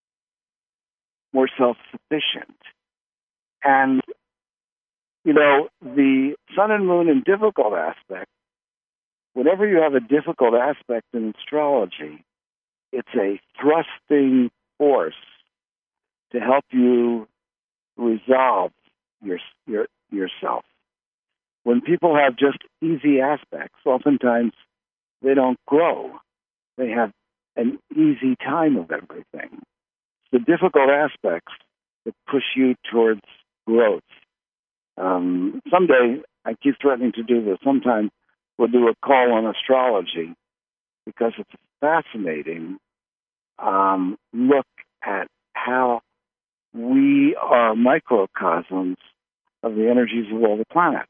more self-sufficient. And, you know, the sun and moon in difficult aspect, whenever you have a difficult aspect in astrology, it's a thrusting force to help you resolve your, your yourself. When people have just easy aspects, oftentimes they don't grow. They have an easy time of everything. The difficult aspects that push you towards growth. Um, someday, I keep threatening to do this, sometime we'll do a call on astrology because it's a fascinating um, look at how we are microcosms of the energies of all the planets.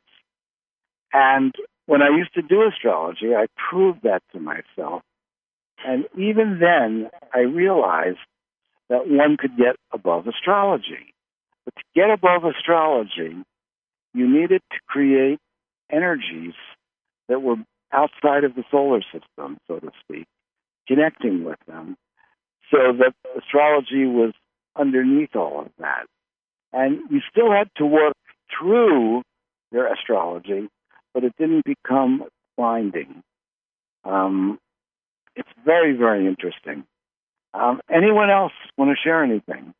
And when I used to do astrology, I proved that to myself. And even then, I realized that one could get above astrology. But to get above astrology, you needed to create energies that were outside of the solar system, so to speak, connecting with them, so that astrology was underneath all of that. And you still had to work through your astrology, but it didn't become blinding. Um, it's very, very interesting. Um, anyone else want to share anything?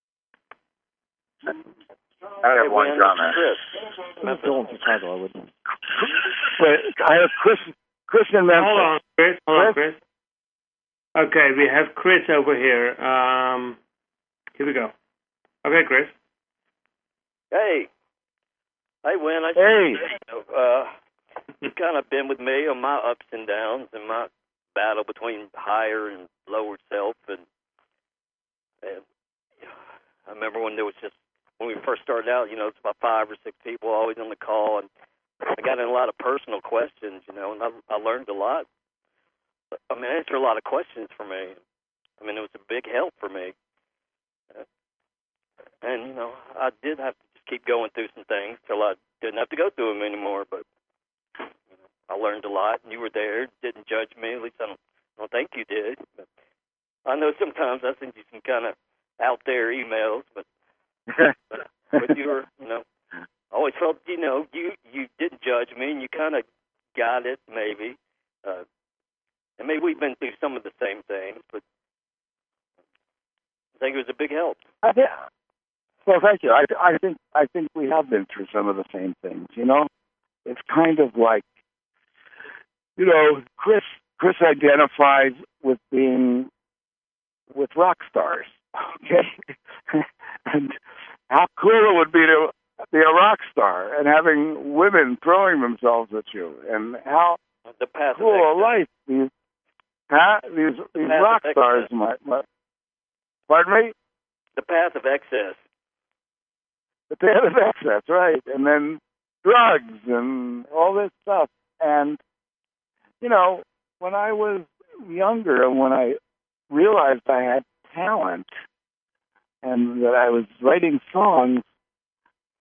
I have one comment. I'm still in Chicago. I wouldn't. Wait, I have Chris. Chris in Memphis. Hold on, Chris. Hold on, Chris. Okay, we have Chris over here. Um, here we go. Okay, Chris. Hey. Hey, Win. I hey. Uh, you've kind of been with me on my ups and downs and my battle between higher and lower self. And, and I remember when there was just, when we first started out, you know, it's about five or six people always on the call. And I got in a lot of personal questions, you know, and I, I learned a lot. I mean, answered a lot of questions for me. I mean, it was a big help for me. And, you know, I did have to just keep going through some things till I didn't have to go through them anymore. But you know, I learned a lot, and you were there, didn't judge me. At least I don't, I don't think you did. But I know sometimes I send you some kind of out there emails, but, but, but you were, you know, I always felt, you know, you, you didn't judge me, and you kind of got it, maybe. Uh, and maybe we've been through some of the same things, but I think it was a big help. I think, well, thank you. I, I think I think we have been through some of the same things. You know, it's kind of like, you know, Chris Chris identifies with being with rock stars. Okay, and how cool it would be to be a rock star and having women throwing themselves at you, and how the path cool a life these huh? these these the rock stars might, might. Pardon me? The path of excess. The path of excess, right? And then drugs and all this stuff. And you know, when I was younger and when I realized I had talent and that I was writing songs,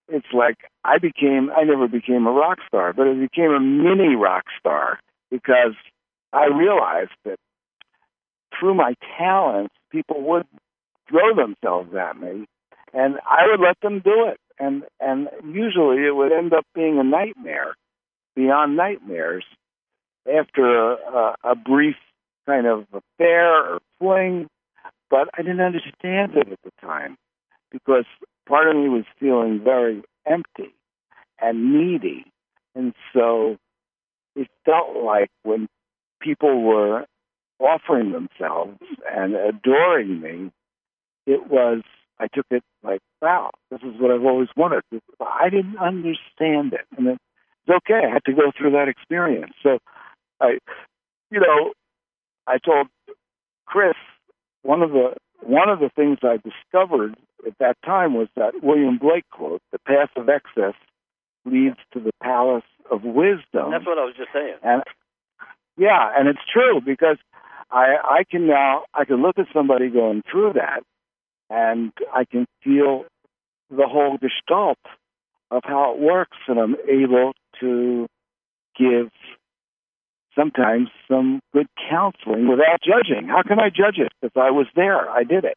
it's like I became, I never became a rock star, but I became a mini rock star because I realized that through my talents, people would throw themselves at me, and I would let them do it. And and usually it would end up being a nightmare, beyond nightmares, after a, a, a brief kind of affair or fling. But I didn't understand it at the time because part of me was feeling very empty and needy. And so it felt like when people were offering themselves and adoring me, it was, I took it like, wow, this is what I've always wanted. I didn't understand it. And it's okay. I had to go through that experience. So I, you know, I told Chris, one of the one of the things I discovered at that time was that William Blake quote, "The path of excess leads to the palace of wisdom." That's what I was just saying. And yeah, and it's true because I I can now I can look at somebody going through that, and I can feel the whole gestalt of how it works, and I'm able to give sometimes some good counseling without judging. How can I judge it? Because I was there. I did it.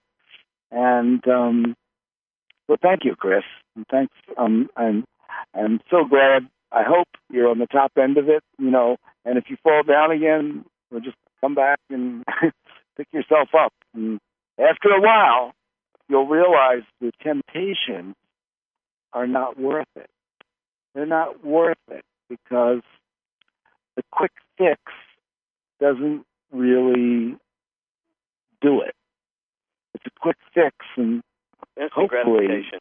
And um, well, thank you, Chris. And thanks. Um, I'm, I'm so glad. I hope you're on the top end of it, you know, and if you fall down again, we'll just come back and pick yourself up. And after a while, you'll realize the temptations are not worth it. They're not worth it because the quick fix doesn't really do it. It's a quick fix, and Instant hopefully, gratification.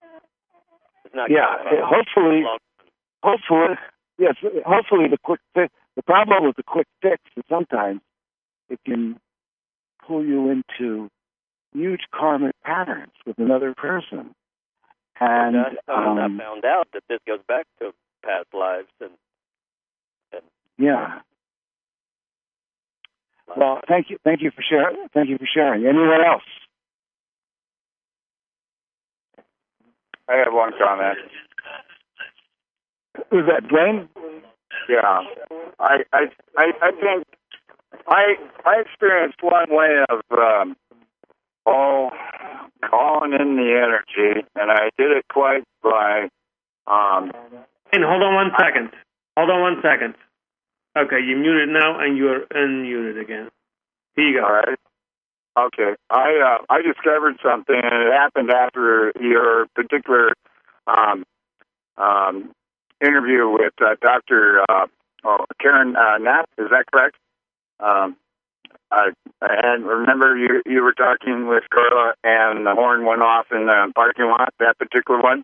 It's not yeah, good. hopefully, hopefully, yes, hopefully the quick fix. The problem with the quick fix is sometimes it can pull you into huge karmic patterns with another person. And I, I, um, I found out that this goes back to past lives and. and yeah. Well, thank you, thank you for sharing. Thank you for sharing. Anyone else? I have one comment. Who's that, Blaine? Yeah, I, I, I, I think I, I experienced one way of, um, oh, calling in the energy, and I did it quite by. Um, and hold on one second. Hold on one second. Okay, you're muted now, and you're unmuted again. Here you go. All right. Okay. I uh, I discovered something, and it happened after your particular um, um, interview with uh, Doctor Uh, oh, Karen uh, Knapp. Is that correct? Um, I, and remember, you you were talking with Carla, and the horn went off in the parking lot. That particular one.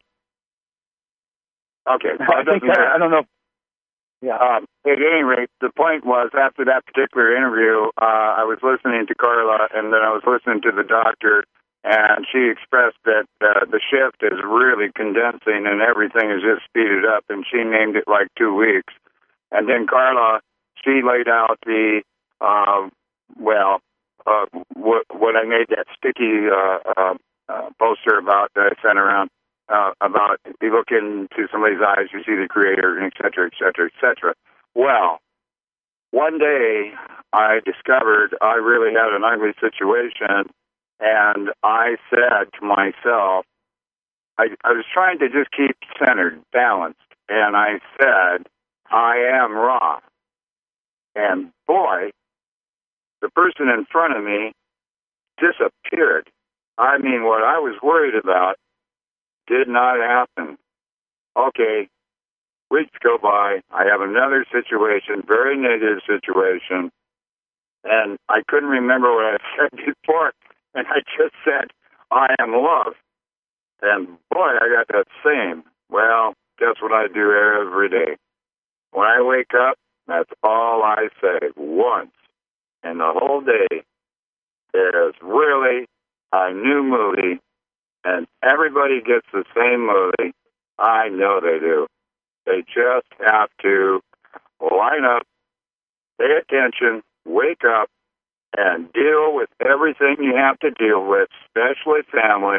Okay. Well, I think I, I don't know. Yeah. Um, at any rate, the point was, after that particular interview, uh, I was listening to Carla, and then I was listening to the doctor, and she expressed that uh, the shift is really condensing and everything is just speeded up, and she named it like two weeks. And then Carla, she laid out the, uh, well, uh, what, what I made that sticky uh, uh, uh, poster about that I sent around. Uh, about you look into somebody's eyes, you see the Creator, et cetera, et cetera, et cetera. Well, one day I discovered I really had an ugly situation, and I said to myself, I, I was trying to just keep centered, balanced, and I said, I am Ra. And boy, the person in front of me disappeared. I mean, what I was worried about did not happen. Okay, weeks go by. I have another situation, very negative situation, and I couldn't remember what I said before, and I just said, I am love. And boy, I got that same. Well, that's what I do every day. When I wake up, that's all I say once. And the whole day is really a new movie. And everybody gets the same movie. I know they do. They just have to line up, pay attention, wake up, and deal with everything you have to deal with, especially family,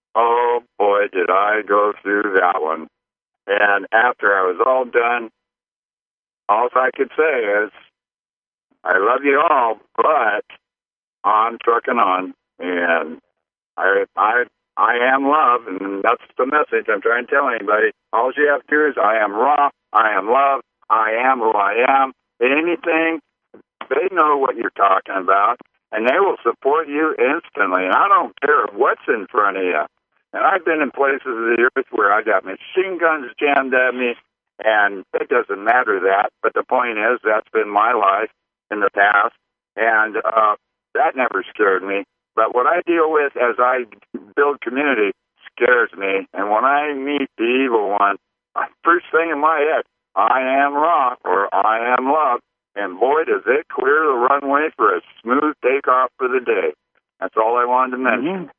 Oh, boy, did I go through that one. And after I was all done, all I could say is, I love you all, but on trucking on. And I, I, I am love, and that's the message I'm trying to tell anybody. All you have to do is, I am raw, I am love, I am who I am. Anything, they know what you're talking about, and they will support you instantly. And I don't care what's in front of you. And I've been in places of the earth where I got machine guns jammed at me, and it doesn't matter that. But the point is, that's been my life in the past, and uh, that never scared me. But what I deal with as I build community scares me. And when I meet the evil one, first thing in my head, I am raw or I am love. And boy, does it clear the runway for a smooth takeoff for the day. That's all I wanted to mention. Mm-hmm.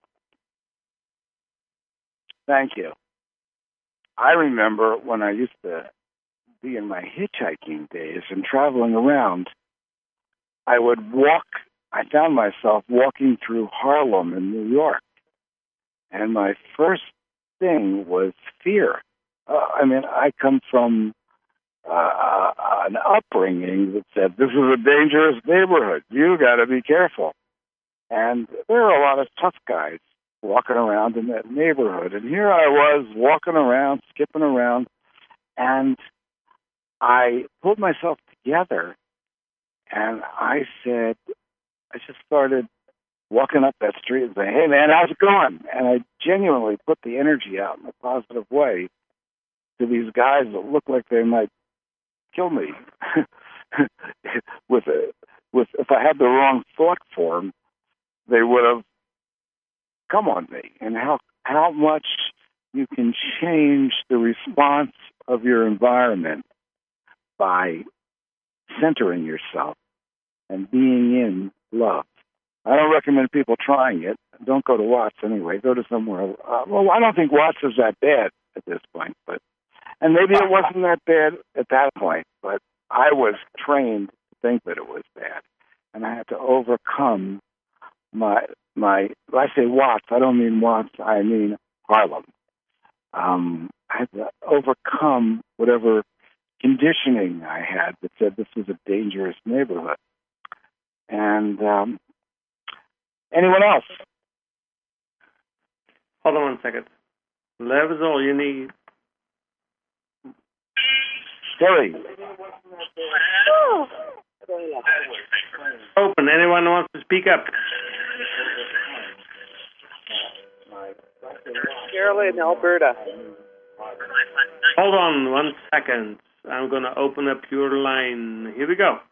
Thank you. I remember when I used to be in my hitchhiking days and traveling around, I would walk, I found myself walking through Harlem in New York. And my first thing was fear. Uh, I mean, I come from uh, an upbringing that said, this is a dangerous neighborhood. You got to be careful. And there are a lot of tough guys walking around in that neighborhood. And here I was walking around, skipping around, and I pulled myself together, and I said, I just started walking up that street and saying, hey, man, how's it going? And I genuinely put the energy out in a positive way to these guys that look like they might kill me. with a, with if I had the wrong thought form, they would have come on me. And how how much you can change the response of your environment by centering yourself and being in love. I don't recommend people trying it. Don't go to Watts anyway. Go to somewhere. Uh, well, I don't think Watts is that bad at this point, but and maybe it wasn't that bad at that point, but I was trained to think that it was bad, and I had to overcome my my. When I say Watts, I don't mean Watts. I mean Harlem. Um, I had to overcome whatever conditioning I had that said this was a dangerous neighborhood. And um, anyone else? Hold on one second. Love is all you need. Terry. Open. Anyone who wants to speak up? Carolyn, Alberta. Hold on one second. I'm going to open up your line. Here we go.